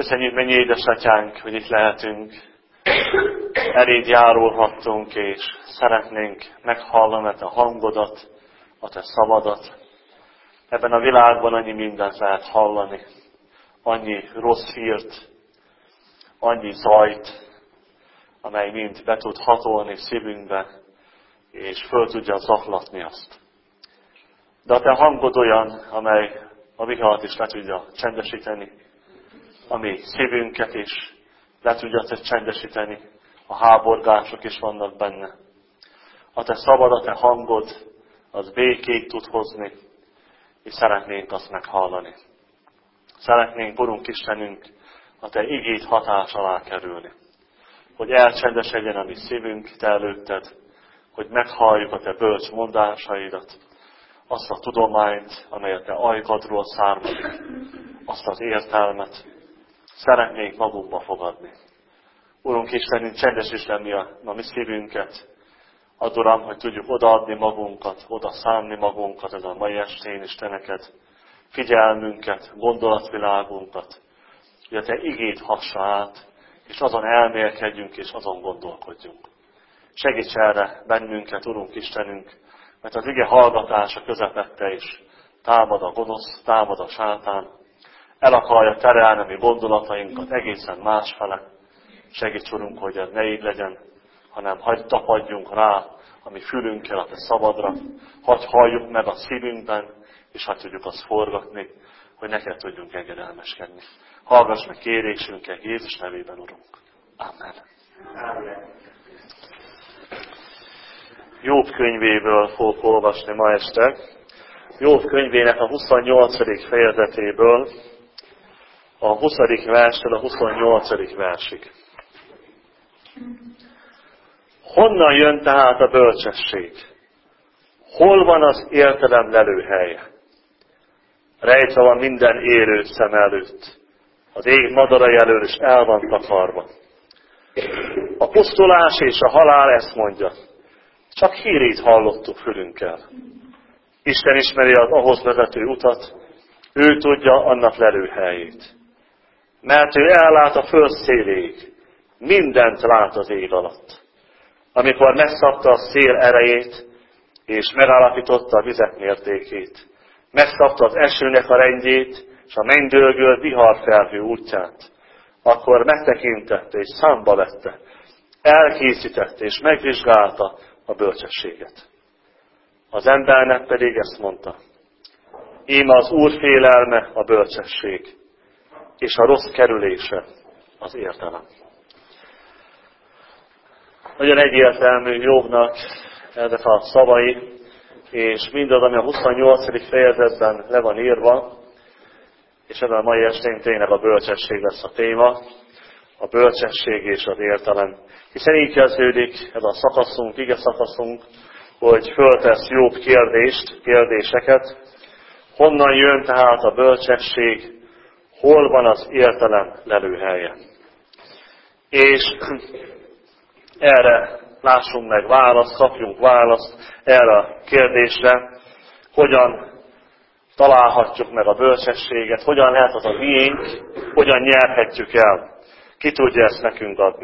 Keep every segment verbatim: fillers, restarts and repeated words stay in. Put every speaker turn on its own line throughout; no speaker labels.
Köszönjük, mennyi édesatyánk, hogy itt lehetünk, eléd járulhattunk, és szeretnénk meghallani a te hangodat, a te szavadat. Ebben a világban annyi mindent lehet hallani, annyi rossz hírt, annyi zajt, amely mind be tud hatolni szívünkbe, és föl tudja zaklatni azt. De a te hangod olyan, amely a vihart is le tudja csendesíteni, ami szívünket is le tudja csendesíteni, a háborgások is vannak benne. A te szabad, a te hangod, az békét tud hozni, és szeretnénk azt meghallani. Szeretnénk, Urunk Istenünk, a te igét hatás alá kerülni. Hogy elcsendesedjen a mi szívünk te előtted, hogy meghalljuk a te bölcs mondásaidat, azt a tudományt, amely a te ajkadról származik, azt az értelmet. Szeretnénk magunkba fogadni. Urunk Istenünk, csendes lenni a, a mi szívünket. Add, Uram, hogy tudjuk odaadni magunkat, oda szánni magunkat ez a mai estén is te neked. Figyelmünket, gondolatvilágunkat, hogy a te igét hassa át, és azon elmélkedjünk, és azon gondolkodjunk. Segíts erre bennünket, Urunk Istenünk, mert az ige hallgatása közepette is támad a gonosz, támad a sátán, el akarja terelni a mi gondolatainkat egészen másfele. Segíts, Urunk, hogy ez ne így legyen, hanem hagyj tapadjunk rá a mi fülünkkel a te szabadra, hagyj halljuk meg a szívünkben, és hagyj tudjuk azt forgatni, hogy neked tudjunk engedelmeskedni. Hallgass meg kérésünket Jézus nevében, Urunk. Amen. Amen. Jobb könyvéből fogok olvasni ma este. Jobb könyvének a huszonnyolcadik fejezetéből, a huszadik verstől a huszonnyolcadik versig. Honnan jön tehát a bölcsesség? Hol van az értelem lelőhelye? Rejtve van minden élő szem előtt. Az ég madarai elől is el van takarva. A pusztulás és a halál ezt mondja. Csak hírét hallottuk fülünkkel. Isten ismeri az ahhoz vezető utat, ő tudja annak lelőhelyét. Mert ő ellát a föld széléig, mindent lát az ég alatt. Amikor megszabta a szél erejét, és megállapította a vizek mértékét, megszabta az esőnek a rendjét, és a mennydörgő viharfelhő útját, akkor megtekintette és számba vette, elkészítette és megvizsgálta a bölcsességet. Az embernek pedig ezt mondta: íme az Úr félelme a bölcsesség, és a rossz kerülése az értelem. Nagyon egyértelmű Jobbnak ezek a szavai, és mindaz, ami a huszonnyolcadik fejezetben le van írva, és ebben a mai estén tényleg a bölcsesség lesz a téma, a bölcsesség és az értelem. Hiszen így kezdődik ez a szakaszunk, ige szakaszunk, hogy föltesz Jobb kérdést, kérdéseket. Honnan jön tehát a bölcsesség, hol van az értelem lelőhelye? És erre lássunk meg választ, kapjunk választ erre a kérdésre, hogyan találhatjuk meg a bölcsességet, hogyan lehet az a miénk, hogyan nyerhetjük el. Ki tudja ezt nekünk adni?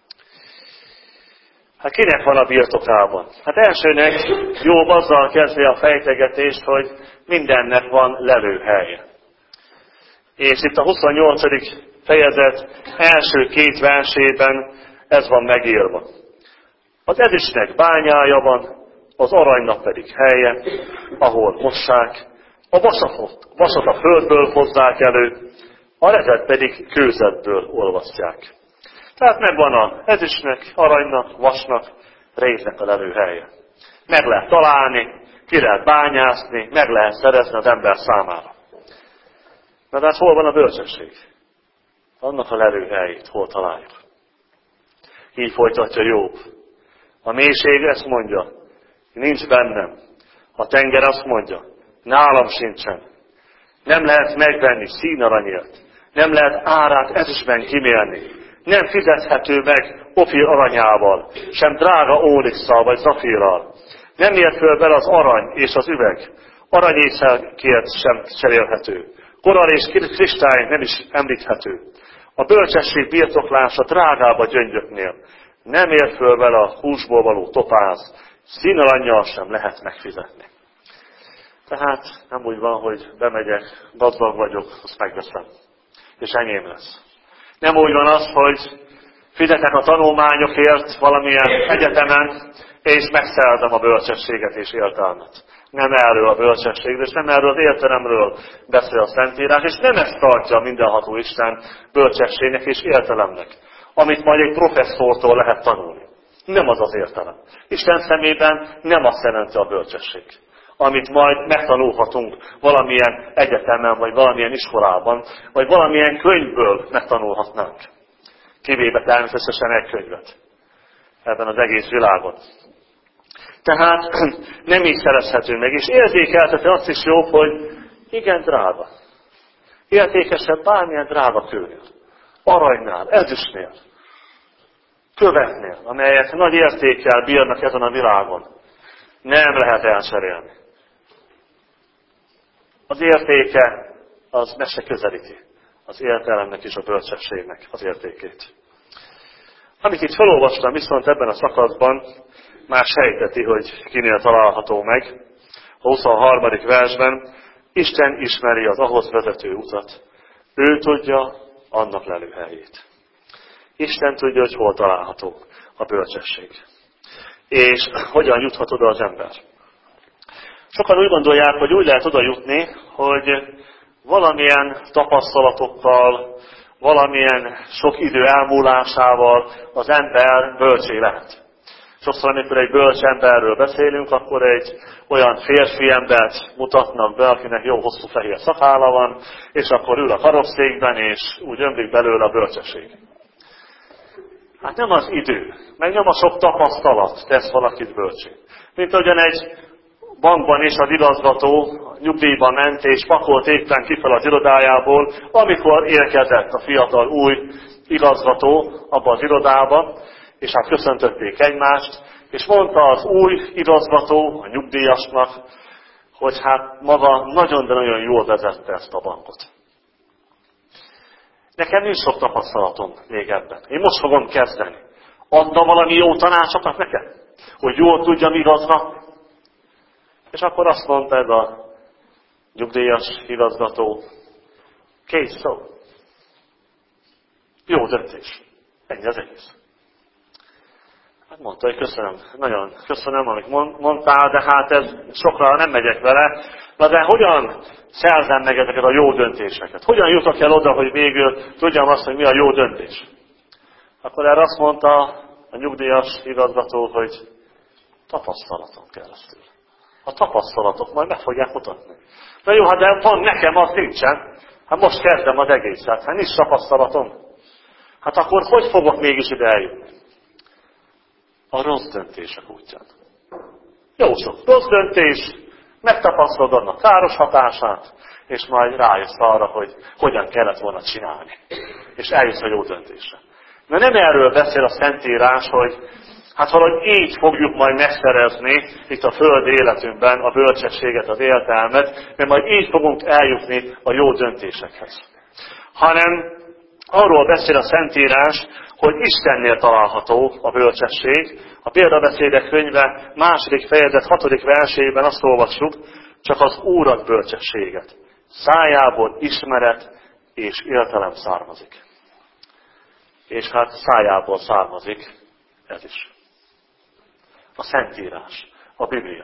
Hát kinek van a birtokában? Hát elsőnek Jobb azzal kezdi a fejtegetést, hogy mindennek van lelőhelye. És itt a huszonnyolcadik fejezet első két versében ez van megírva. Az ezüstnek bányája van, az aranynak pedig helye, ahol mossák, a vasatot, vasat a földből hozzák elő, a rezet pedig kőzetből olvasztják. Tehát megvan az ezüstnek, aranynak, vasnak, réznek a lelőhelye. Meg lehet találni, ki lehet bányászni, meg lehet szerezni az ember számára. Na de hát hol van a bölcsesség? Annak a lelőhelyét hol találjuk? Így folytatja Jobb. A mélység ezt mondja, nincs bennem. A tenger azt mondja, nálam sincsen. Nem lehet megvenni színaranyért. Nem lehet árát ezüstben kimérni. Nem fizethető meg Ofir aranyával, sem drága ónikszal vagy zafírral. Nem ér föl bele az arany és az üveg. Aranyészekért sem cserélhető. Korall és kristály nem is említhető. A bölcsesség birtoklása drágább a gyöngyöknél. Nem ér föl vele a húsból való topáz, színalannyal sem lehet megfizetni. Tehát nem úgy van, hogy bemegyek, gazdag vagyok, azt megveszem, és enyém lesz. Nem úgy van az, hogy fizetek a tanulmányokért valamilyen egyetemen, és megszerzem a bölcsességet és értelmet. Nem erről a bölcsességről, és nem erről az értelemről beszél a Szentírás, és nem ezt tartja a mindenható Isten bölcsességnek és értelemnek, amit majd egy professzortól lehet tanulni. Nem az az értelem. Isten szemében nem azt jelenti a bölcsesség, amit majd megtanulhatunk valamilyen egyetemen, vagy valamilyen iskolában, vagy valamilyen könyvből megtanulhatnánk. Kivéve természetesen egy könyvet ebben az egész világon. Tehát nem így szerezhető meg, és érzékeltető azt is jobb, hogy igen drága. Értékesebb bármilyen drága kőnél, aranynál, ezüstnél, követnél, amelyek nagy értékkel bírnak ezen a világon. Nem lehet elcserélni. Az értéke az meg se közelíti az értelemnek és a bölcsességnek az értékét. Amit itt felolvastam viszont ebben a szakaszban, már sejteti, hogy kinél található meg. A huszonharmadik versben Isten ismeri az ahhoz vezető utat. Ő tudja annak lelőhelyét. Isten tudja, hogy hol található a bölcsesség. És hogyan juthat oda az ember. Sokan úgy gondolják, hogy úgy lehet oda jutni, hogy valamilyen tapasztalatokkal, valamilyen sok idő elmúlásával az ember bölcsé lehet. Sokszor, amikor egy bölcs emberről beszélünk, akkor egy olyan férfi embert mutatnak be, akinek jó hosszú fehér szakálla van, és akkor ül a karosszékben, és úgy ömlik belőle a bölcsesség. Hát nem az idő, meg nem a sok tapasztalat tesz valakit bölcsé. Mint ahogyan egy bankban is az igazgató nyugdíjba ment, és pakolt éppen kifel az irodájából, amikor érkezett a fiatal új igazgató abba az irodába, és hát köszöntötték egymást, és mondta az új igazgató a nyugdíjasnak, hogy hát maga nagyon, de nagyon jól vezette ezt a bankot. Nekem nincs sok tapasztalatom még ebben. Én most fogom kezdeni. Adna valami jó tanácsokat nekem? Hogy jól tudjam igazgatni? És akkor azt mondta ez a nyugdíjas igazgató, kész szó. Jó döntés. Ennyi az egész. Hát mondta, hogy köszönöm, nagyon köszönöm, amit mondtál, de hát ez sokra nem megyek vele. Na de hogyan szerzem meg ezeket a jó döntéseket? Hogyan jutok el oda, hogy végül tudjam azt, hogy mi a jó döntés? Akkor erre azt mondta a nyugdíjas igazgató, hogy tapasztalaton keresztül. A tapasztalatok majd meg fogják mutatni. Na jó, hát de van nekem, az nincsen. Hát most kezdem az egészet. Hát nincs tapasztalatom. Hát akkor hogy fogok mégis ide eljutni? A rossz döntések útján. Jó sok rossz döntés, megtapasztalod annak káros hatását, és majd rájössz arra, hogy hogyan kellett volna csinálni. És eljössz a jó döntésre. De nem erről beszél a Szentírás, hogy hát valahogy így fogjuk majd megszerezni itt a föld életünkben a bölcsességet, az értelmet, mert majd így fogunk eljutni a jó döntésekhez. Hanem arról beszél a Szentírás, hogy Istennél található a bölcsesség. A Példabeszédek könyve második fejezet hatodik versében azt olvassuk, csak az Úr ad bölcsességet. Szájából ismeret és értelem származik. És hát szájából származik ez is. A Szentírás, a Biblia.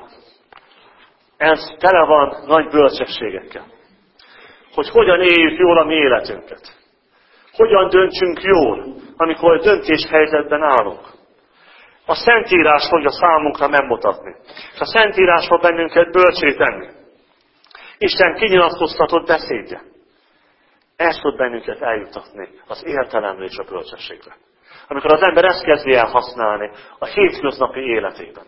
Ez tele van nagy bölcsességekkel. Hogy hogyan éljük jól a mi életünket. Hogyan döntsünk jól, amikor döntéshelyzetben állunk. A Szentírás fogja számunkra megmutatni. És a Szentírás fog bennünket bölcsé tenni. Isten kinyilatkoztatott beszédje. Ez tud bennünket eljutatni az értelemre és a bölcsességre. Amikor az ember ezt kezdi el használni a hétköznapi életében.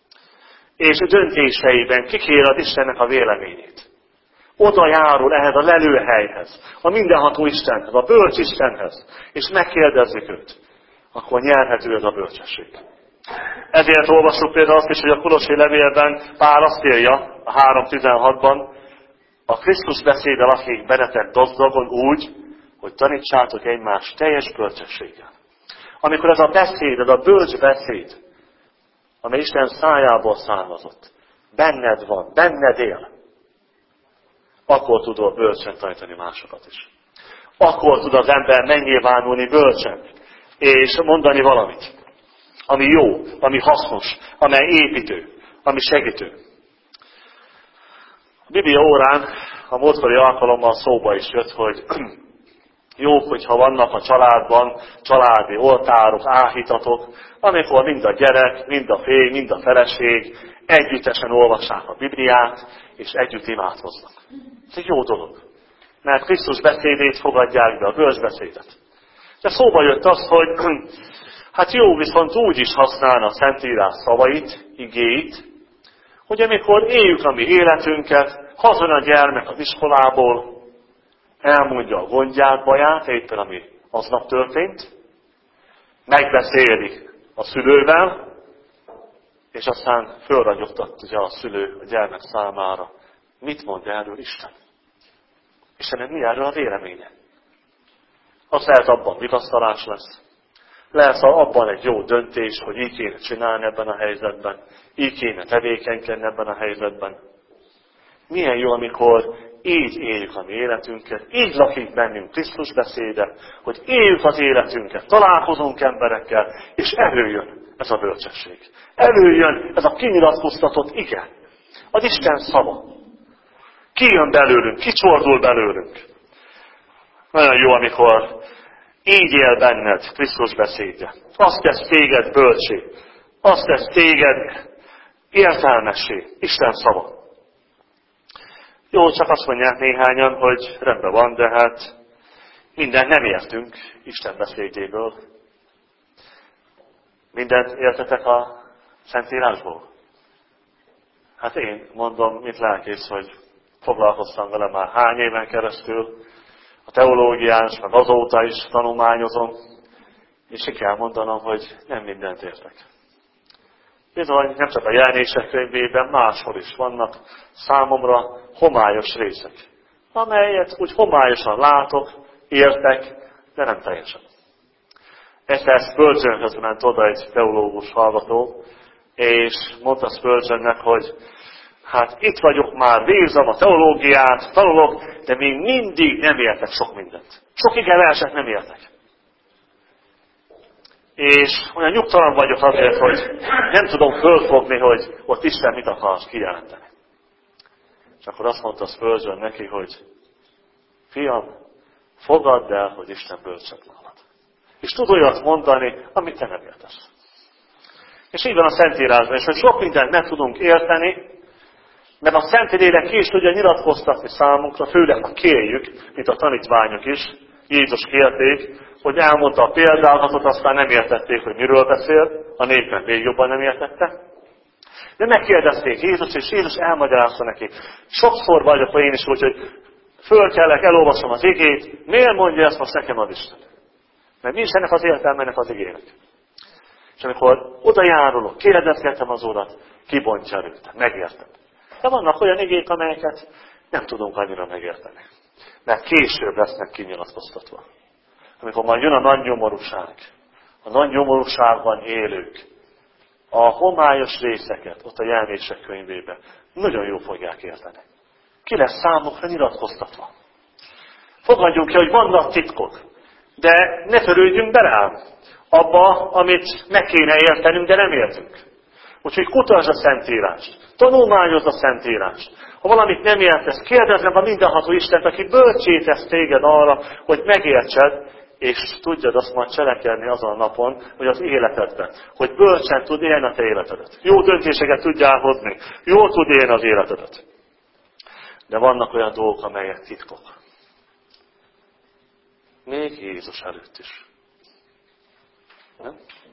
És döntéseiben kikéred Istennek a véleményét. Oda járul ehhez a lelőhelyhez, a mindenható Istenhez, a bölcs Istenhez, és megkérdezzük őt, akkor nyerhető ez a bölcsesség. Ezért olvassuk például azt is, hogy a Kolossi levélben Pál azt írja a három tizenhatban, A Krisztus beszéde lakik bennetek gazdagon úgy, hogy tanítsátok egymást teljes bölcsességgel. Amikor ez a beszéd, ez a bölcs beszéd, amely Isten szájából származott, benned van, benned él, akkor tudod bölcsen tanítani másokat is. Akkor tud az ember megnyilvánulni bölcsen, és mondani valamit, ami jó, ami hasznos, amely építő, ami segítő. A Biblia órán a múltkori alkalommal szóba is jött, hogy jó, hogyha vannak a családban családi oltárok, áhítatok, amikor mind a gyerek, mind a férj, mind a feleség együttesen olvassák a Bibliát, és együtt imádkoznak. Ez egy jó dolog, mert Krisztus beszédét fogadják be, a bölcs beszédet. De szóba jött az, hogy hát jó, viszont úgy is használna a Szentírás szavait, igéit, hogy amikor éljük a mi életünket, hazajön a gyermek az iskolából, elmondja a gondját, baját, éppen ami aznap történt, megbeszéli a szülővel, és aztán fölragyogtatja a szülő a gyermek számára. Mit mond erről Isten? Istennek mi erről a véleménye? Az lehet abban vigasztalás lesz. Lesz abban egy jó döntés, hogy így kéne csinálni ebben a helyzetben, így kéne tevékenykedni ebben a helyzetben. Milyen jó, amikor így éljük a mi életünket, így lakik bennünk Krisztus beszéde, hogy éljük az életünket, találkozunk emberekkel, és előjön ez a bölcsesség. Előjön ez a kinyilatkoztatott ige, az Isten szava. Kijön belőlünk, kicsordul belőlünk. Nagyon jó, amikor így él benned Krisztus beszédje. Azt tesz téged bölcsé, azt tesz téged értelmessé, Isten szava. Jó, csak azt mondják néhányan, hogy rendben van, de hát mindent nem értünk Isten beszédjéből. Mindent értetek a Szentírásból? Hát én mondom, mint lelkész, hogy foglalkoztam vele már hány éven keresztül, a teológiás, meg azóta is tanulmányozom, és ki kell mondanom, hogy nem mindent értek. Bizony, nem csak a Jelenések könyvében, máshol is vannak számomra homályos részek, amelyet úgy homályosan látok, értek, de nem teljesen. Egyszer Spurgeonhöz ment oda egy teológus hallgató, és mondta Spurgeonnek, hogy hát itt vagyok már, végzem a teológiát, tanulok, de még mindig nem értek sok mindent. Sok ige verset nem értek. És olyan nyugtalan vagyok azért, hogy nem tudom fölfogni, hogy ott Isten mit akar kijelenteni. És akkor azt mondta Spurgeon neki, hogy fiam, fogadd el, hogy Isten bölcsek nálad. És tud olyat mondani, amit te nem értesz. És így van a Szentírásban, és hogy sok mindent meg tudunk érteni, mert a Szentlélek ki is tudja nyilatkoztatni számunkra, főleg ha kérjük, mint a tanítványok is, Jézus kérték, hogy elmondta a példázatot, aztán nem értették, hogy miről beszél, a népben még jobban nem értette. De megkérdezték Jézus, és Jézus elmagyarázta neki. Sokszor vagyok én is úgy, hogy fölkelek, elolvasom az igét, miért mondja ezt most nekem az Isten? Mert nincs ennek az értelme az igének. És amikor oda járulok, kérdezgetem az Urat, kibontja előtte, megértem. De vannak olyan igék, amelyeket nem tudunk annyira megérteni. Mert később lesznek kinyilatkoztatva. Amikor majd jön a nagy nyomorúság, a nagy nyomorúságban élők, a homályos részeket ott a Jelenések könyvében nagyon jól fogják érteni. Ki lesz számukra nyilatkoztatva. Fogadjunk ki, hogy vannak titkok, de ne törődjünk bele abba, amit meg kéne értenünk, de nem értünk. Úgyhogy kutasd a Szentírást, tanulmányozd a Szentírást. Ha valamit nem értesz, kérdezd meg a mindenható Istent, aki bölcsé tesz téged arra, hogy megértsed, és tudjad azt majd cselekedni azon a napon, hogy az életedben, hogy bölcsen tud élni a te életedet. Jó döntéseket tudjál hozni, jól tud élni az életedet. De vannak olyan dolgok, amelyek titkok. Még Jézus előtt is. Nem?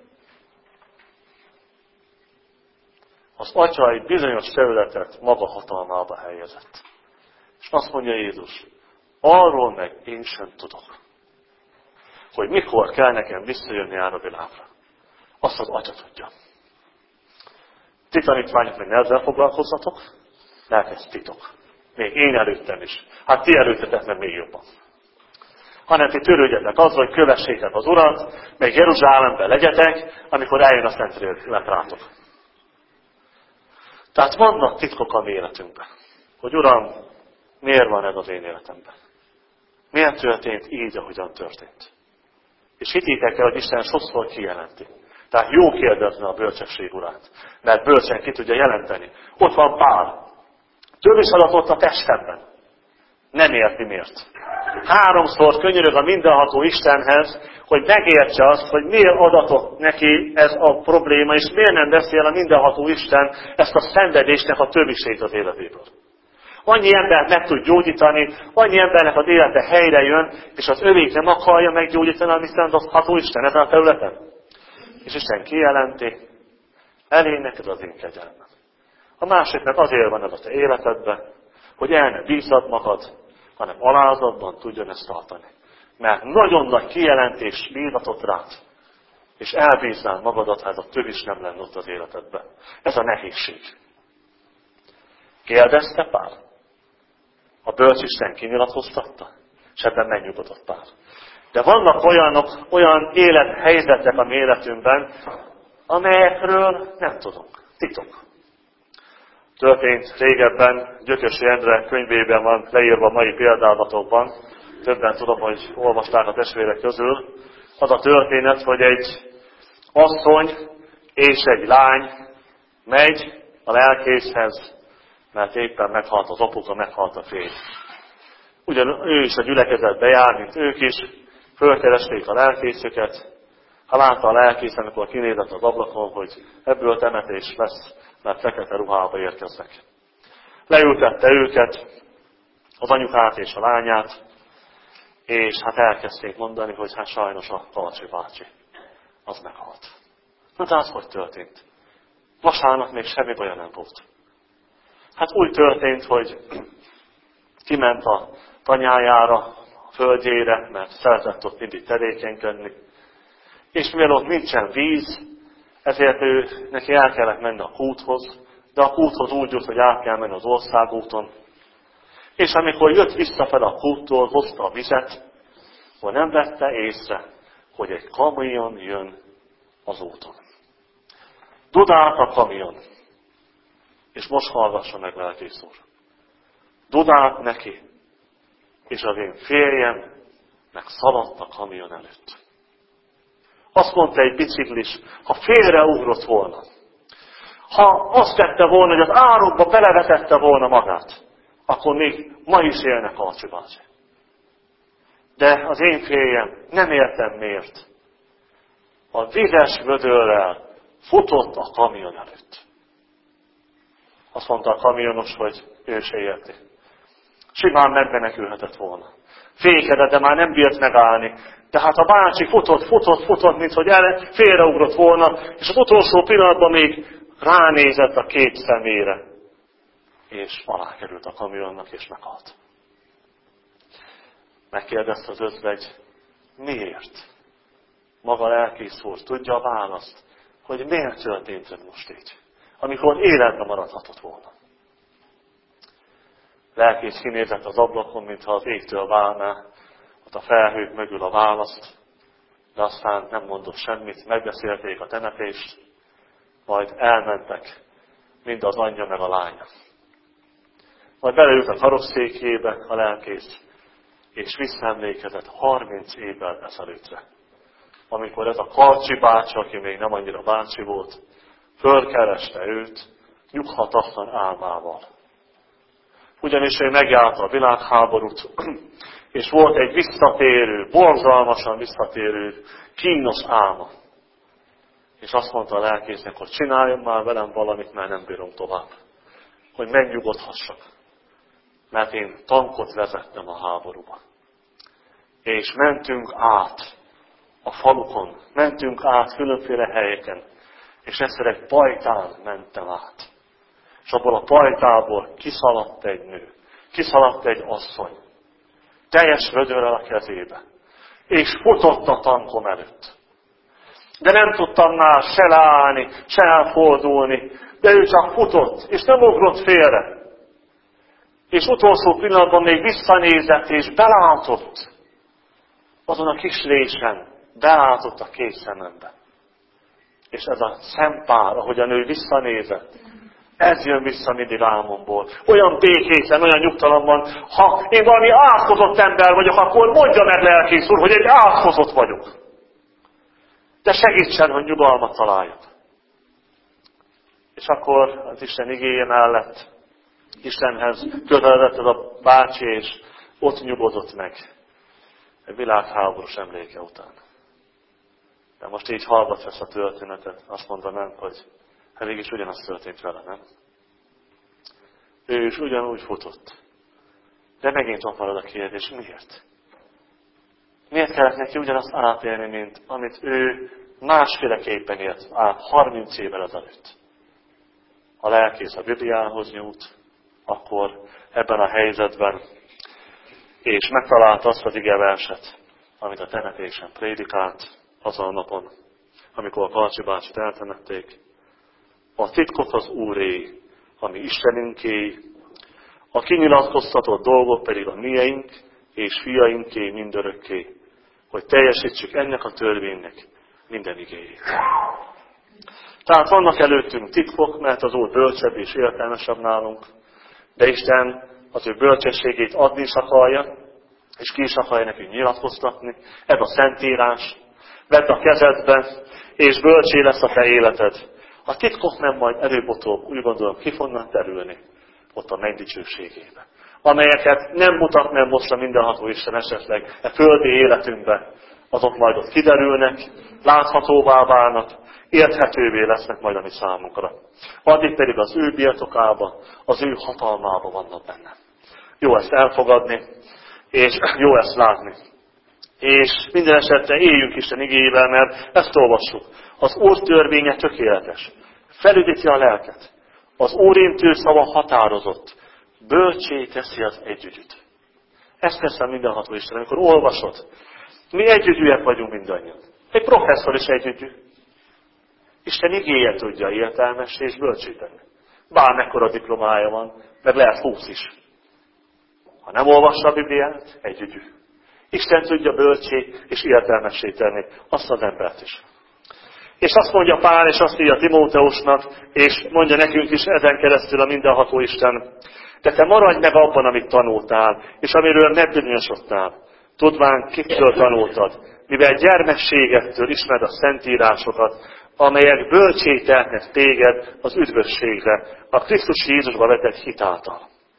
Az Atya egy bizonyos területet maga hatalmába helyezett. És azt mondja Jézus, arról meg én sem tudok, hogy mikor kell nekem visszajönni áll a világra. Azt az Atya tudja. Ti tanítványok meg ezzel foglalkozzatok, mert ez titok. Még én előttem is. Hát ti előttetek meg még jobban. Hanem ti törődjetek azzal, hogy kövessétek az Urat, még Jeruzsálemben legyetek, amikor eljön a Szentlélek rátok. Tehát vannak titkok a mi életünkben. Hogy Uram, miért van ez az én életemben? Miért történt így, ahogyan történt? És higgyétek el, hogy Isten sokszor kijelenti. Tehát jó kérdezni a bölcsesség Urát. Mert bölcsen ki tudja jelenteni. Ott van Pál. Több is adatott a testemben. Nem érti miért. Háromszor könyörög a mindenható Istenhez, hogy megértse azt, hogy miért adatott neki ez a probléma, és miért nem veszi el a mindenható Isten ezt a szenvedésnek a többisét az életéből. Annyi embert meg tud gyógyítani, annyi embernek az élete helyre jön, és az övék nem akarja meggyógyítani a mindenható Isten ezen a területen. És Isten kijelenti, elég neked az én kegyelmem. A másik meg azért van ez a te életedben, hogy el ne bízad magad, hanem alázatban tudjon ezt tartani. Mert nagyon nagy kijelentés bízatott rád, és elbíznál magadat, ha ez a több is nem lenne ott az életedben. Ez a nehézség. Kérdezte Pál? A bölcs Isten kinyilatkoztatta, és ebben megnyugodott Pál. De vannak olyanok, olyan élethelyzetek a mi életünkben, amelyekről nem tudunk. Titok. Történt régebben, Gyökösi Endre könyvében van leírva a mai példálatokban, többen tudom, hogy olvasták a testvérek közül, az a történet, hogy egy asszony és egy lány megy a lelkészhez, mert éppen meghalt az apuka, meghalt a férj. Ugyan ő is a gyülekezetbe jár, mint ők is, fölkeresték a lelkészöket, ha látta a lelkész, amikor kinézett az ablakon, hogy ebből temetés lesz, mert fekete ruhába érkeznek. Leültette őket, az anyukát és a lányát, és hát elkezdték mondani, hogy hát sajnos a Kalcsi bácsi, az meghalt. Na de az hogy történt? Vasárnap még semmi baja nem volt. Hát úgy történt, hogy kiment a tanyájára, a földjére, mert szeretett ott mindig tevékenykedni. És mivel ott nincsen víz, ezért ő, neki el kellett menni a kúthoz, de a kúthoz úgy jött, hogy át kell menni az országúton. És amikor jött visszafele a kúttól, hozta a vizet, akkor nem vette észre, hogy egy kamion jön az úton. Dudált a kamion. És most hallgassa meg, lelkész úr. Dudált neki, és az én férjem megszaladt a kamion előtt. Azt mondta egy biciklis, ha félreugrott volna, ha azt tette volna, hogy az árokba belevetette volna magát, akkor még ma is élne Kalcsi bácsi. De az én férjem, nem értem miért, a vizes vödörrel futott a kamion előtt. Azt mondta a kamionos, hogy ő se érti. Simán megmenekülhetett volna. Fékedett, de már nem bírt megállni. Tehát a bácsi futott, futott, futott, mint hogy el, félreugrott volna, és az utolsó pillanatban még ránézett a két szemére. És alá került a kamionnak, és meghalt. Megkérdezte az özvegy, miért? Maga lelkész úr tudja a választ, hogy miért történt ez most így, amikor életben maradhatott volna. Lelkész kinézett az ablakon, mintha az égtől várná, ott a felhők mögül a választ, de aztán nem mondott semmit, megbeszélték a temetést, majd elmentek, mind az anyja meg a lánya. Majd beleült a karosszékjébe a lelkész, és visszaemlékezett harminc évvel ezelőttre, amikor ez a Kalcsi bácsi, aki még nem annyira bácsi volt, fölkereste őt nyughatatlan álmával. Ugyanis ő megjárta a világháborút, és volt egy visszatérő, borzalmasan visszatérő, kínos álma. És azt mondta a lelkésznek, hogy csináljon már velem valamit, mert nem bírom tovább. Hogy megnyugodhassak. Mert én tankot vezettem a háborúba. És mentünk át a falukon, mentünk át különféle helyeken, és egyszer egy pajtán mentem át. És abból a pajtából kiszaladt egy nő, kiszaladt egy asszony, teljes vödörrel a kezébe, és futott a tankom előtt. De nem tudtam már se leállni, se elfordulni, de ő csak futott, és nem ugrott félre. És utolsó pillanatban még visszanézett és belátott azon a kis résen, belátott a két szemembe. És ez a szempár, ahogyan ő visszanézett, ez jön vissza mindig álmomból. Olyan békétlen, olyan nyugtalanban, ha én valami átkozott ember vagyok, akkor mondja meg lelkész úr, hogy egy átkozott vagyok. De segítsen, hogy nyugalmat találjak. És akkor az Isten igéje mellett Istenhez közeledett ez a bácsi, és ott nyugodott meg. Egy világháborús emléke után. De most így hallgatva ezt a történetet, azt mondanám, hogy hát mégis ugyanaz történt vele, nem? Ő is ugyanúgy futott. De megint ott marad a kérdés, miért? Miért kellett neki ugyanazt átélni, mint amit ő másféleképpen élt át harminc évvel ezelőtt? Ha lelkész a Bibliához nyújt, akkor ebben a helyzetben, és megtalálta azt az igeverset, amit a temetésen prédikált azon a napon, amikor a Karcsi bácsit eltemették. A titkok az Úré, ami Istenünké, a kinyilatkoztatott dolgok pedig a mieink és fiainké mindörökké, hogy teljesítsük ennek a törvénynek minden igéjét. Tehát vannak előttünk titkok, mert az Úr bölcsebb és értelmesebb nálunk, de Isten az ő bölcsességét adni is akarja, és ki is akarja nekünk nyilatkoztatni. Ez a Szentírás. Vedd a kezedbe, és bölcsé lesz a te életed. A titkok nem majd előbb-utóbb, úgy gondolom, ki fognak terülni ott a menny dicsőségébe. Amelyeket nem mutat nem most a mindenható Isten esetleg a földi életünkbe, azok majd ott kiderülnek, láthatóvá válnak, érthetővé lesznek majd a mi számunkra. Addig pedig az ő birtokában, az ő hatalmában vannak benne. Jó ezt elfogadni, és jó ezt látni. És minden esetre éljünk Isten igéjével, mert ezt olvassuk. Az Úr törvénye tökéletes. Felüdíti a lelket. Az Úrintő szava határozott. Bölcsé teszi az együgyűt. Ezt teszem mindenható Isten, amikor olvasod. Mi együgyűek vagyunk mindannyian. Egy professzor is együgyű. Isten igéje tudja értelmes és bölcsíteni. Bármekkora diplomája van, meg lehet húsz is. Ha nem olvassa a Bibliát, együgyű. Isten tudja bölcsé és értelmessé tenni azt az embert is. És azt mondja Pál, és azt írja Timóteusnak, és mondja nekünk is ezen keresztül a mindenható Isten, de te maradj meg abban, amit tanultál, és amiről megbizonyosodtál. Tudván, kitől tanultad, mivel gyermekségettől ismered a szentírásokat, amelyek bölcsé tehetnek téged az üdvösségre, a Krisztus Jézusba vetett hit által.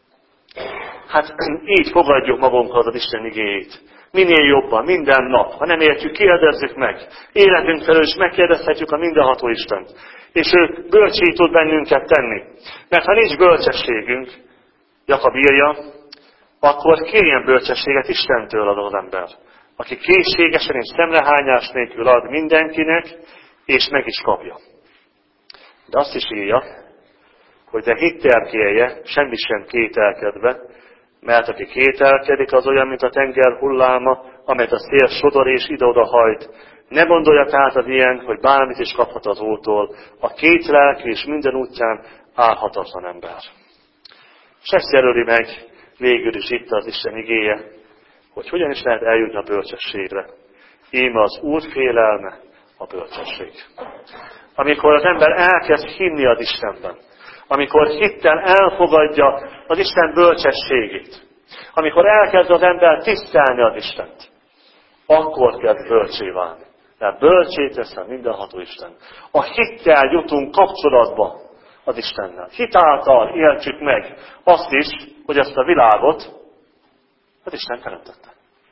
Hát így fogadjuk magunkhoz az Isten igéjét. Minél jobban, minden nap. Ha nem értjük, kérdezzük meg. Életünk felől is megkérdezhetjük a mindenható Istent. És ő bölcsé tud bennünket tenni. Mert ha nincs bölcsességünk, Jakab írja, akkor kérjen bölcsességet Istentől az az ember, aki készségesen és szemrehányás nélkül ad mindenkinek, és meg is kapja. De azt is írja, hogy de hitterkélje, semmi sem kételkedve, mert aki kételkedik, az olyan, mint a tenger hulláma, amelyet a szél sodor és ide-oda hajt. Ne gondolja tehát az ilyen, hogy bármit is kaphat az Úrtól, a két lelkű és minden útján állhatatlan ember. És ezt jelöli meg végül is itt az Isten igéje, hogy hogyan is lehet eljutni a bölcsességre. Íme az Úr félelme a bölcsesség. Amikor az ember elkezd hinni az Istenben, amikor hittel elfogadja az Isten bölcsességét, amikor elkezd az ember tisztelni az Istent, akkor kezd bölcsé válni. Mert bölcsé tesz a mindenható Isten. A hittel jutunk kapcsolatba az Istennel. Hitáltal éltjük meg azt is, hogy ezt a világot az Isten teremtette.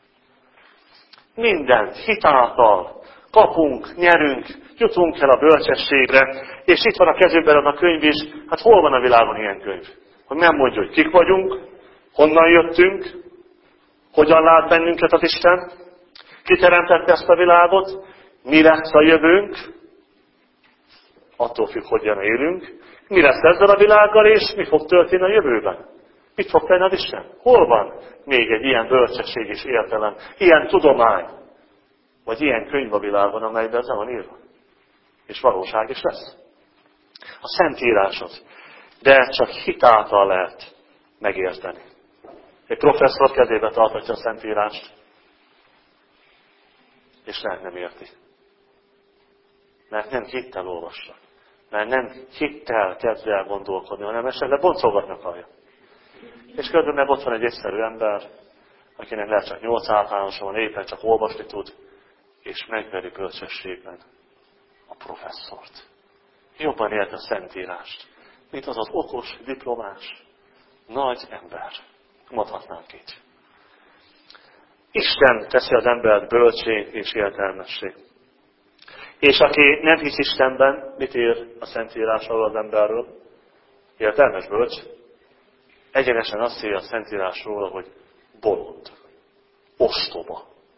Mindent hitáltal kapunk, nyerünk, jutunk el a bölcsességre, és itt van a kezünkben az a könyv is. Hát hol van a világon ilyen könyv? Hogy nem mondja, hogy kik vagyunk, honnan jöttünk, hogyan lát bennünket az Isten, ki teremtette ezt a világot, mi lesz a jövőnk, attól függ, hogyan élünk, mi lesz ezzel a világgal, és mi fog történni a jövőben. Mit fog tenni az Isten? Hol van még egy ilyen bölcsesség és értelem, ilyen tudomány, vagy ilyen könyv a világon, amelyben ez van írva. És valóság is lesz. A Szentírás az. De csak hitáltal lehet megérteni. Egy professzor kezébe tarthatja a Szentírást, és lehet nem érti. Mert nem hittel olvassa. Mert nem hittel kezd el gondolkodni, hanem esetleg boncolgatnak hallja. És körülbelül meg ott van egy egyszerű ember, akinek lehet csak nyolc általánosa van, éppen csak olvasni tud, és megveri bölcsességben a professzort. Jobban ért a Szentírást, mint az az okos, diplomás, nagy ember. Mondhatnánk így. Isten teszi az embert bölcsé és értelmessé. És aki nem hisz Istenben, mit ír a Szentírás arról az emberről? Értelmes, bölcs. Egyenesen azt írja a Szentírás róla, hogy bolond. Ostoba.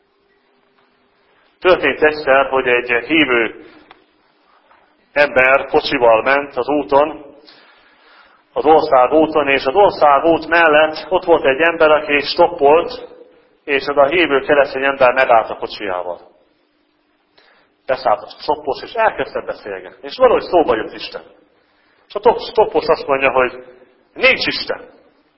Történt egyszer, hogy egy hívő ember kocsival ment az úton, az országúton, és az országút mellett ott volt egy ember, aki stoppolt, és az a hívő keresztény ember megállt a kocsijával. Beszállt a stoppos, és elkezdte beszélgetni. És valahogy szóba jött Isten. És a stoppos azt mondja, hogy nincs Isten.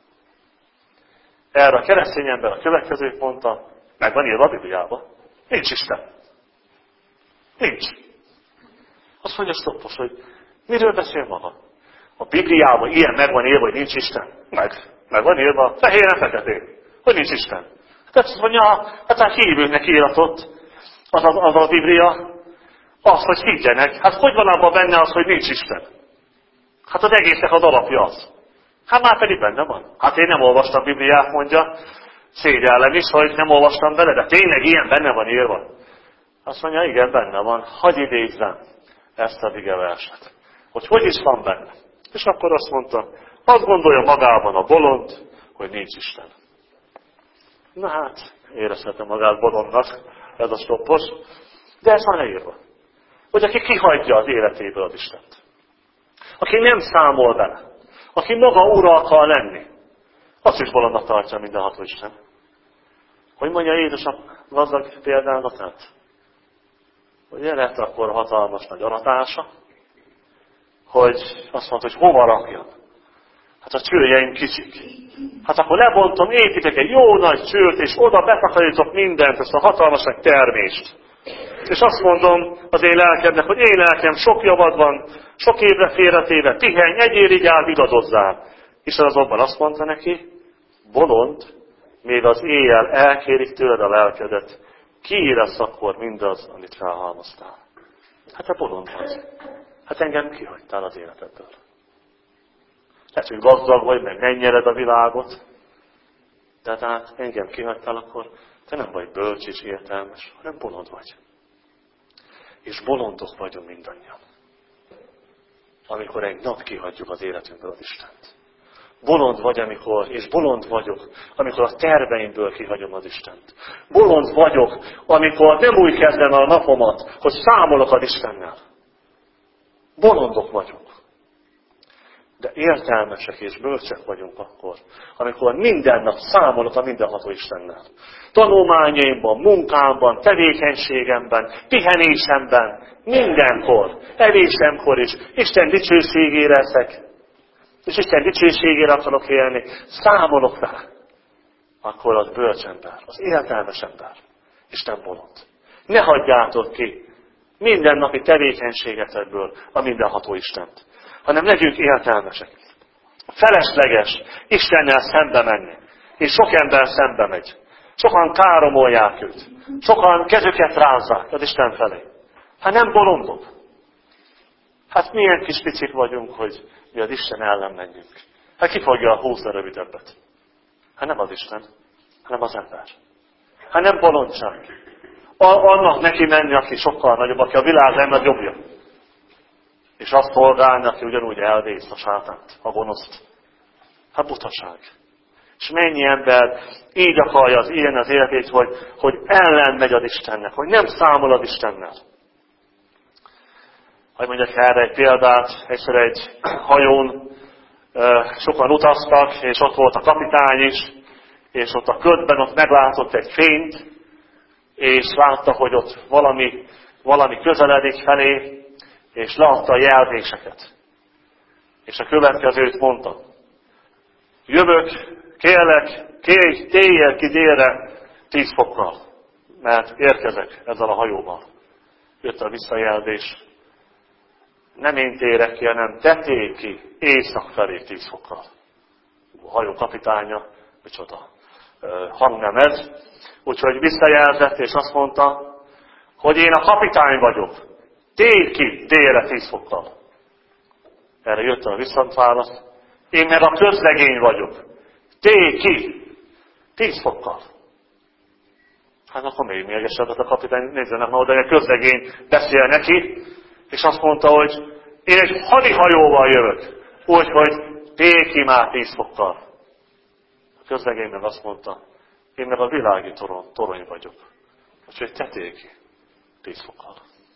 Erre a keresztény ember a következőt mondta, meg van írva a Bibliában. Nincs Isten. Nincs. Azt mondja a stoppos, hogy miről beszél maga? A Bibliában ilyen meg van írva, hogy nincs Isten. Meg. Meg van írva, fehéren feketén, hogy nincs Isten. Tehát azt mondja, hát a hívőknek íratott az a, az a Biblia, az, hogy higgyenek. Hát hogy van abban benne az, hogy nincs Isten? Hát az egésznek az alapja az. Hát már pedig benne van. Hát én nem olvastam Bibliát, mondja, szégyellem is, hogy nem olvastam bele, de tényleg ilyen benne van írva. Azt mondja, igen, benne van. Hadd idézzem ezt a igeverset. Hogy hogy is van benne. És akkor azt mondta, azt gondolja magában a bolond, hogy nincs Isten. Na hát, érezhette magát bolondnak ez a stoppos, de ez van leírva. Hogy aki kihagyja az életéből az Istent. Aki nem számol vele. Aki maga ura akar lenni. Azt is bolondnak tartja mindenható Isten. Hogy mondja Jézus a gazdag példánatát? Hogy lett akkor hatalmas nagy aratása, hogy azt mondta, hogy hova rakjam. Hát a csőjeim kicsik. Hát akkor lebontom, építek egy jó nagy csőt, és oda betakarítok mindent, ezt a hatalmas nagy termést. És azt mondom az én lelkemnek, hogy én lelkem, sok javad van, sok évre félretéve, pihenj, egyél, igyál, vigadozzál. És az abban azt mondta neki, bolond, még az éjjel elkérik tőled a lelkedet, ki lesz akkor mindaz, amit felhalmoztál. Hát te bolond vagy. Hát engem kihagytál az életedből. Lehet, hogy gazdag vagy, meg megnyered a világot, de hát engem kihagytál, akkor te nem vagy bölcs és értelmes, hanem bolond vagy. És bolondok vagyunk mindannyian. Amikor egy nap kihagyjuk az életünkből az Istent. Bolond vagy, amikor, és bolond vagyok, amikor a terveimből kihagyom az Istent. Bolond vagyok, amikor nem úgy kezdem a napomat, hogy számolok az Istennel. Bolondok vagyunk. De értelmesek és bölcsek vagyunk akkor, amikor minden nap számolok a mindenható Istennel. Tanulmányaimban, munkámban, tevékenységemben, pihenésemben, mindenkor, evésemkor is Isten dicsőségére eszek, és Isten dicsőségére akarok élni, számolok vele. Akkor az bölcs ember, az értelmes ember, és nem bolond. Ne hagyjátok ki mindennapi tevékenységetekből a mindenható Istent, hanem legyünk értelmesek. Felesleges Istennel szembe menni. És sok ember szembe megy. Sokan káromolják őt. Sokan kezüket rázzák az Isten felé. Hát nem bolondok. Hát milyen kis picik vagyunk, hogy mi az Isten ellen menjünk. Hát ki fogja húzni a rövidebbet? Hát nem az Isten, hanem az ember. Hát nem bolondság. Annak neki menni, aki sokkal nagyobb, aki a világ legnagyobbja. És azt szolgálni, aki ugyanúgy elvész a sátánt, a gonoszt. Hát butaság. És mennyi ember így akarja az ilyen az életét, hogy, hogy ellen megy az Istennek, hogy nem számol az Istennel. Hogy mondjak erre egy példát, egyszer egy hajón sokan utaztak, és ott volt a kapitány is, és ott a ködben ott meglátott egy fényt, és látta, hogy ott valami, valami közeledik felé, és leadta a jelzéseket. És a következőt mondta. Jövök, kérlek, kérj, téljél ki délre tíz fokkal, mert érkezek ezzel a hajóval. Jött a visszajelzés. Nem én térek ki, hanem te térj ki észak felé tíz fokkal. A hajó kapitánya, micsoda hang nem ez. Úgyhogy visszajelzett, és azt mondta, hogy én a kapitány vagyok. Térj ki délre tíz fokkal. Erre jött a visszaválasz. Én meg a közlegény vagyok. Térj ki tíz fokkal. Hát akkor még mérgesedett a kapitány, nézzenek ma oda, hogy a közlegény beszél neki, és azt mondta, hogy én egy hadihajóval jövök, úgyhogy térj ki már tíz fokkal. A közlegény meg azt mondta, én meg a világi torony, torony vagyok, úgyhogy te térj ki tíz fokkal.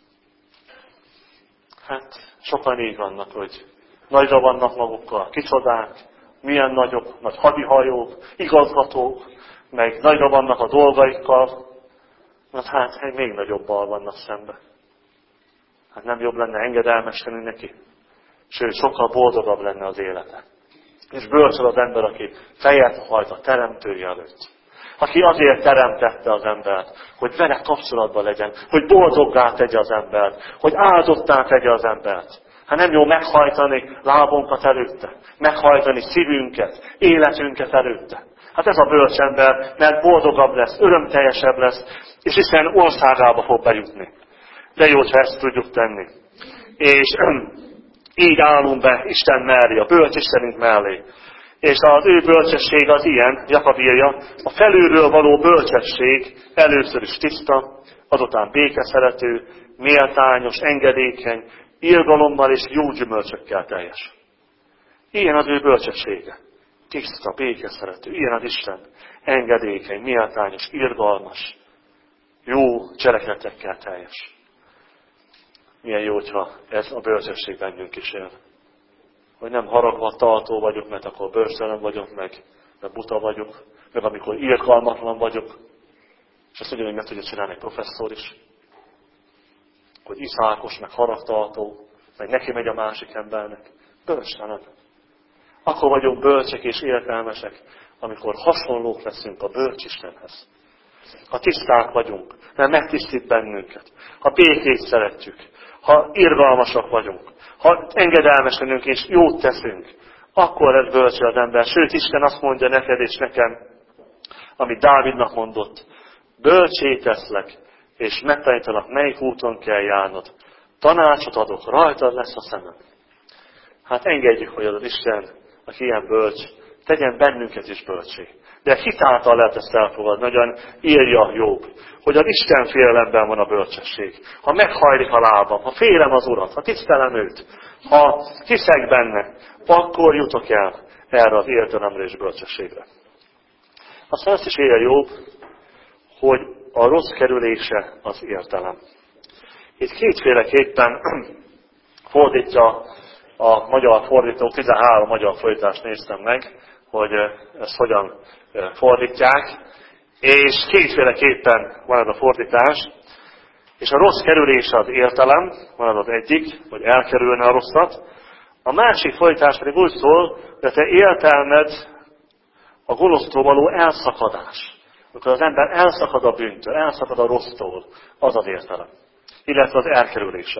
Hát sokan így vannak, hogy nagyra vannak magukkal, kicsodák, milyen nagyok, nagy hadihajók, igazgatók, meg nagyra vannak a dolgaikkal, mert hát még nagyobbal vannak szembe. Hát nem jobb lenne engedelmeskedni neki? Sőt, sokkal boldogabb lenne az élete. És bölcsel az ember, aki fejet hajt a teremtője előtt. Aki azért teremtette az embert, hogy vele kapcsolatban legyen, hogy boldoggá tegye az embert, hogy áldottá tegye az embert. Hát nem jó meghajtani lábunkat előtte, meghajtani szívünket, életünket előtte. Hát ez a bölcs ember, mert boldogabb lesz, örömteljesebb lesz, és Isten országába fog bejutni. De jó, ha ezt tudjuk tenni. És így állunk be Isten mellé, a bölcs Istenünk mellé. És az ő bölcsesség az ilyen, Jakab írja, a felülről való bölcsesség először is tiszta, azután békeszerető, méltányos, engedékeny, irgalommal és jó gyümölcsökkel teljes. Ilyen az ő bölcsessége. Tiszta, békeszerető. Ilyen az Isten. Engedékeny, méltányos, irgalmas, jó cselekedetekkel teljes. Milyen jó, hogyha ez a bölcsesség bennünk is él. Hogy nem haragva tartó vagyok, mert akkor bölcstelen vagyok, meg, meg buta vagyok, meg amikor irgalmatlan vagyok. És ezt ugyanúgy meg tudja csinálni egy professzor is. Hogy iszákos, meg haragtartó, meg neki megy a másik embernek. Bölcstelen. Akkor vagyunk bölcsek és értelmesek, amikor hasonlók leszünk a bölcs Istenhez. Ha tiszták vagyunk, mert megtisztít bennünket. Ha békét szeretjük, ha irgalmasak vagyunk, ha engedelmeskedünk és jót teszünk, akkor lesz bölcső az ember. Sőt, Isten azt mondja neked és nekem, amit Dávidnak mondott, bölcsé teszlek, és megtanítanak, melyik úton kell járnod. Tanácsot adok, rajtad lesz a szemem. Hát engedjük, hogy az Isten, aki ilyen bölcs, tegyen bennünket is bölcsé. De hitáltal lehet ezt elfogadni, nagyon írja Jobb, hogy az Isten félelemben van a bölcsesség. Ha meghajlik a lábam, ha félem az Urat, ha tisztelem őt, ha hiszek benne, akkor jutok el erre az értelemre és bölcsességre. Aztán azt is írja Jobb, hogy a rossz kerülése az értelem. Itt kétféleképpen fordítja a magyar fordító, tizenhárom magyar fordítást néztem meg, hogy ezt hogyan fordítják, és kétféleképpen van ez a fordítás, és a rossz kerülése az értelem, van az egyik, hogy elkerülne a rosszat, a másik fordítás pedig úgy szól, hogy te értelmed a gonosztól való elszakadás. Amikor az ember elszakad a bűntől, elszakad a rossztól, az az értelem, illetve az elkerülése.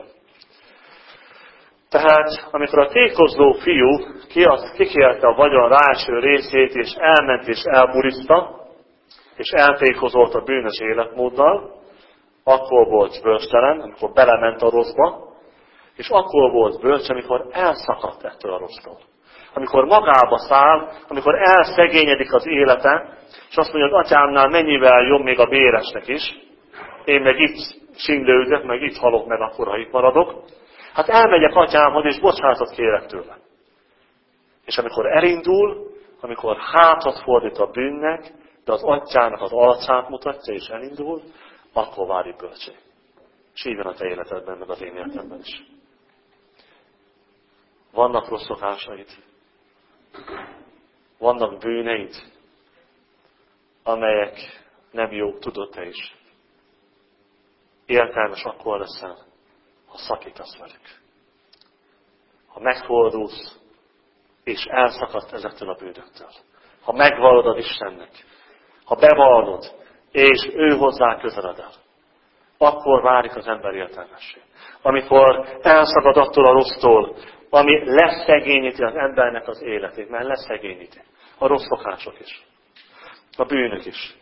Tehát, amikor a tékozló fiú kikérte a vagyon ráeső részét, és elment és elburiszta, és eltékozolt a bűnös életmóddal, akkor volt bölcstelen, amikor belement a rosszba, és akkor volt bölcs, amikor elszakadt ettől a rossztól. Amikor magába száll, amikor elszegényedik az élete, és azt mondja, hogy atyámnál mennyivel jobb még a béresnek is, én meg itt sindőzök, meg itt halok meg akkor, ha itt maradok. Hát elmegyek atyámhoz, és bocsánatot kérek tőle. És amikor elindul, amikor hátat fordít a bűnnek, de az atyának az arcát mutatja, és elindul, akkor válik bölcség. És így van a te életedben, meg az én életemben is. Vannak rossz szokásaid. Vannak bűneid, amelyek nem jók, tudod te is. Értelmes akkor leszel, ha szakítasz velük. Ha megfordulsz, és elszakadt ezektől a bűnöktől. Ha megvallod az Istennek, ha bevallod, és ő hozzá közeled el, akkor válik az ember értelmesség. Amikor elszakad attól a rossztól, ami leszegényíti az embernek az életét, mert leszegényíti. A rossz szokások is. A bűnök is.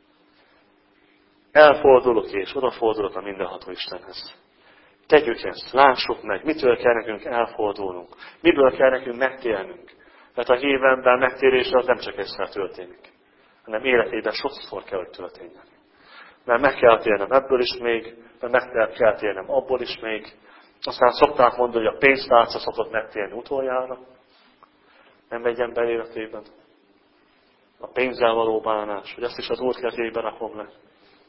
Elfordulok és odafordulok a mindenható Istenhez. Tegyük ezt, lássuk meg, mitől kell nekünk elfordulnunk, miből kell nekünk megtérnünk. Mert a hív ember megtérése az nem csak egyszer történik, hanem életében sokszor kell, hogy történjen. Mert meg kell térnem ebből is még, mert meg kell térnem abból is még. Aztán szokták mondani, hogy a pénztárca szokott megtérni utoljára. Nem egy ember életében. A pénzzel való bánás, hogy ezt is az Úr kezébe rakom le.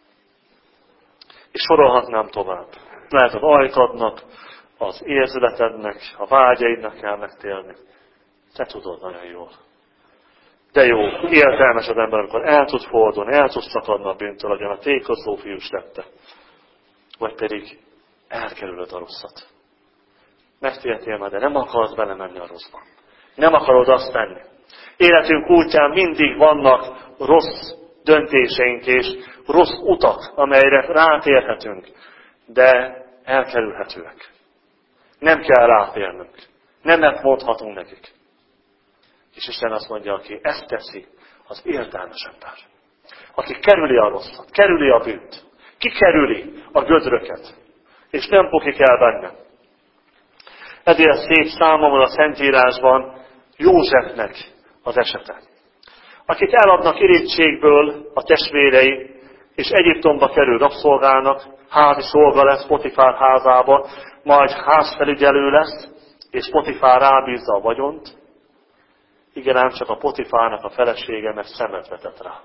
És sorolhatnám tovább. Lehet az ajkadnak, az érzületednek, a vágyaidnak kell megtérni. Te tudod nagyon jól. De jó, értelmes az ember, amikor el tud fordulni, el tud szakadni a bűntől, ahogyan a tékozó fiús tette. Vagy pedig elkerülöd a rosszat. Megtértél már, de nem akarsz belemenni a rosszba. Nem akarod azt tenni. Életünk útján mindig vannak rossz döntéseink és rossz utak, amelyre rátérhetünk, de elkerülhetőek. Nem kell rátérnünk. Nemet mondhatunk nekik. És Isten azt mondja, aki ezt teszi, az értelmes ember. Aki kerüli a rosszat, kerüli a bűnt, kikerüli a gödröket, és nem bukik el benne. Ezért szép számomra a Szentírásban Józsefnek az esete. Akit eladnak irítségből a testvérei, és Egyiptomba kerül rabszolgának, házi szolga lesz Potifár házába, majd házfelügyelő lesz, és Potifár rábízza a vagyont. Igen, ám csak a Potifárnak a felesége meg szemet vetett rá.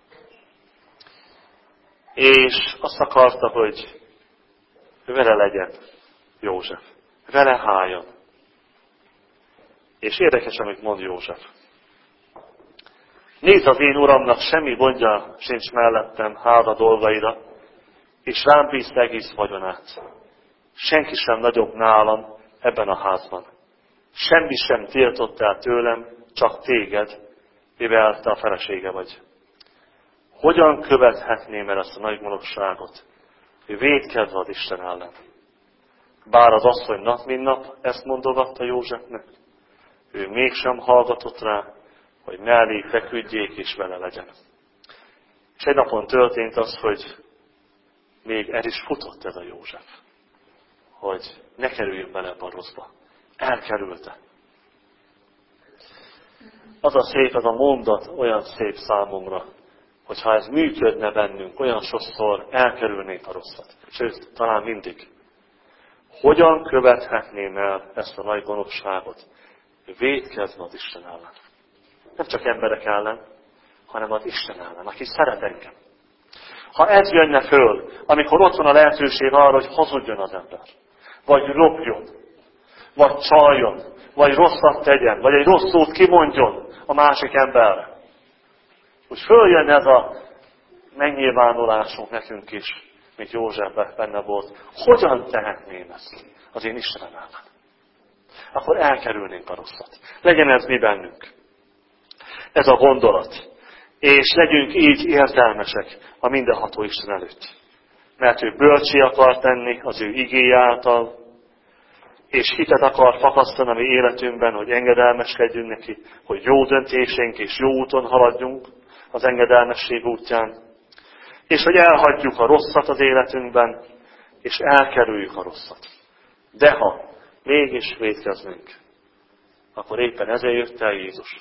És azt akarta, hogy vele legyen József. Vele háljon. És érdekes, amit mond József. Nézd, az én uramnak semmi gondja sincs mellettem háza dolgaira, és rám bízta egész vagyonát. Senki sem nagyobb nálam ebben a házban. Semmi sem tiltott el tőlem, csak téged, mivel te a felesége vagy. Hogyan követhetném el ezt a nagy gonoszságot, hogy vétkedve az Isten ellen? Bár az asszony nap mint nap ezt mondogatta Józsefnek, ő mégsem hallgatott rá, hogy mellé feküdjék és vele legyen. És egy napon történt az, hogy még el is futott ez a József, hogy ne kerüljön bele ebbe a rosszba. Elkerülte. Az a szép, az a mondat olyan szép számomra, hogy ha ez működne bennünk, olyan sokszor elkerülnénk a rosszat. Sőt, talán mindig. Hogyan követhetném el ezt a nagy gonoszságot? Vétkezve az Isten ellen. Nem csak emberek ellen, hanem az Isten ellen, aki szeret engem. Ha ez jönne föl, amikor ott van a lehetőség arra, hogy hazudjon az ember, vagy lopjon, vagy csaljon, vagy rosszat tegyen, vagy egy rossz szót kimondjon a másik emberre. Úgy följön ez a megnyilvánulásunk nekünk is, mint Józsefben benne volt. Hogyan tehetném ezt az én Istenem ellen? Akkor elkerülnénk a rosszat. Legyen ez mi bennünk. Ez a gondolat. És legyünk így értelmesek a mindenható Isten előtt. Mert ő bölcsé akar tenni az ő igéje által, és hitet akar fakasztani a mi életünkben, hogy engedelmeskedjünk neki, hogy jó döntésénk és jó úton haladjunk az engedelmesség útján, és hogy elhagyjuk a rosszat az életünkben, és elkerüljük a rosszat. De ha mégis vétkeznénk, akkor éppen ezért jött el Jézus,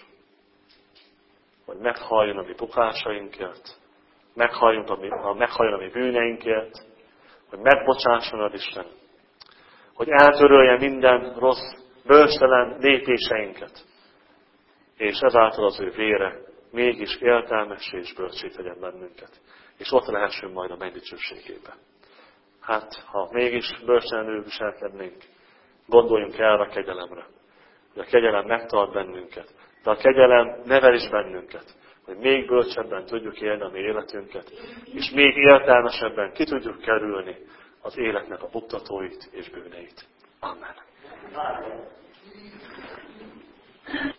hogy meghalljon a mi bukásainkért, meghalljon a mi, meghalljon a mi bűneinkért, hogy megbocsásson az Isten, hogy eltörölje minden rossz, bölcstelen lépéseinket, és ezáltal az ő vére mégis értelmessé és bölcsé tegyen bennünket, és ott lehessünk majd a megdicsőségében. Hát, ha mégis bölcstelenül viselkednénk, gondoljunk el a kegyelemre, hogy a kegyelem megtart bennünket, de a kegyelem nevel is bennünket, hogy még bölcsebben tudjuk élni a mi életünket, és még értelmesebben ki tudjuk kerülni az életnek a buktatóit és bűneit. Amen.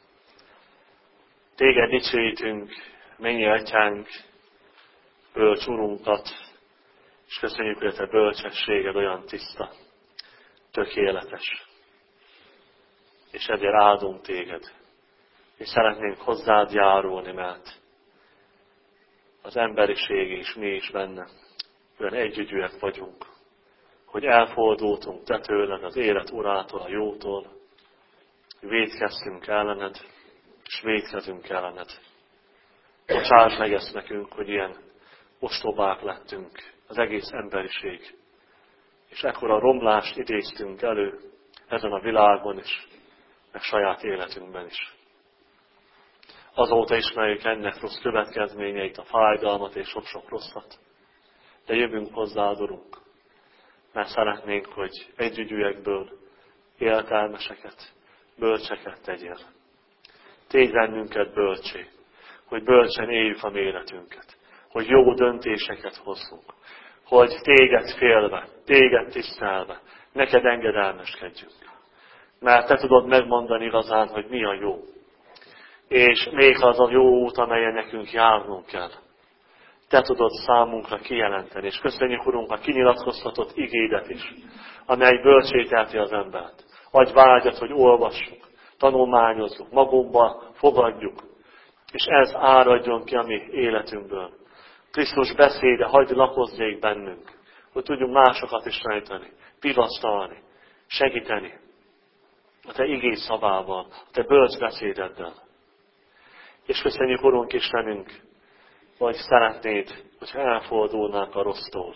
Téged dicsőítünk, mennyi atyánk, bölcs urunkat, és köszönjük, hogy a te bölcsességed olyan tiszta, tökéletes. És ezért áldunk téged. És szeretnénk hozzád járulni, mert az emberiség és mi is benne olyan együgyűek vagyunk, hogy elfordultunk te tőled, az élet urától, a jótól, vétkeztünk ellened, és vétkezünk ellened. Bocsáss meg ezt nekünk, hogy ilyen ostobák lettünk, az egész emberiség. És ekkora romlást idéztünk elő ezen a világon is, meg saját életünkben is. Azóta ismerjük ennek rossz következményeit, a fájdalmat és sok-sok rosszat. De jövünk hozzád, Urunk, mert szeretnénk, hogy együgyűekből értelmeseket, bölcseket tegyél. Tégy bennünket bölcsé, hogy bölcsen éljük a életünket, hogy jó döntéseket hozzunk, hogy téged félve, téged tisztelve, neked engedelmeskedjünk. Mert te tudod megmondani igazán, hogy mi a jó. És még az a jó út, amelyen nekünk járnunk kell. Te tudod számunkra kijelenteni, és köszönjük, Urunk, a kinyilatkoztatott igédet is, amely bölcsételti az embert. Adj vágyat, hogy olvassuk, tanulmányozzuk, magunkba fogadjuk, és ez áradjon ki a mi életünkből. Krisztus beszéde, hagyd lakozzék bennünk, hogy tudjunk másokat is rejteni, vigasztalni, segíteni a te igény szavával, a te bölcs beszédeddel. És köszönjük, Urunk Istenünk, vagy szeretnéd, hogyha elfordulnánk a rossztól,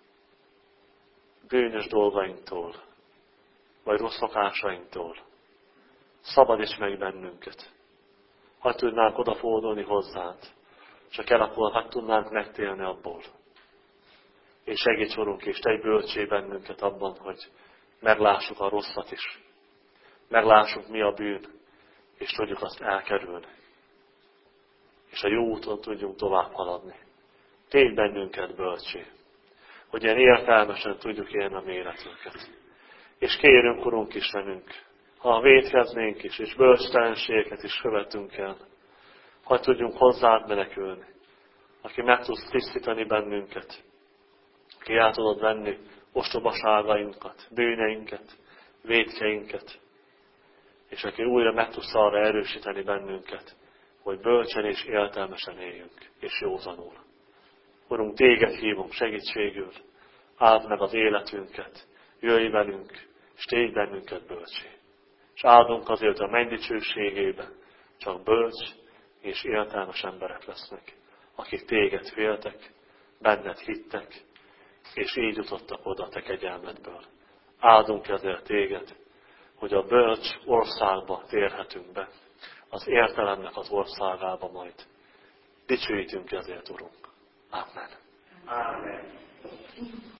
bűnös dolgainktól, vagy rossz szokásainktól. Szabadíts meg bennünket. Hadd tudnánk odafordulni hozzád, csak el akkor hadd tudnánk megtérni abból. És segíts, Urunk, és Te bölcsé bennünket abban, hogy meglássuk a rosszat is. Meglássuk, mi a bűn, és tudjuk azt elkerülni. És a jó úton tudjunk tovább haladni. Tégy bennünket bölcsé, hogy ilyen értelmesen tudjuk élni a mi életünket. És kérünk, Urunk Istenünk, ha vétkeznénk is, és bölcstelenségeket is követünk el, hogy tudjunk hozzád menekülni, aki meg tudsz tisztítani bennünket, aki el tudod venni ostobaságainkat, bűneinket, vétkeinket, és aki újra meg tudsz arra erősíteni bennünket, hogy bölcsen és értelmesen éljünk, és józanul. Urunk, téged hívunk segítségül, áld meg az életünket, jöjj velünk, és tégy bennünket bölcsé. És áldunk azért a menny dicsőségébe, csak bölcs és értelmes emberek lesznek, akik téged féltek, benned hittek, és így jutottak oda a te kegyelmedből. Áldunk ezért téged, hogy a bölcs országba térhetünk be, az értelemnek az országába majd. Dicsőítünk ezért, Urunk. Amen.
Amen.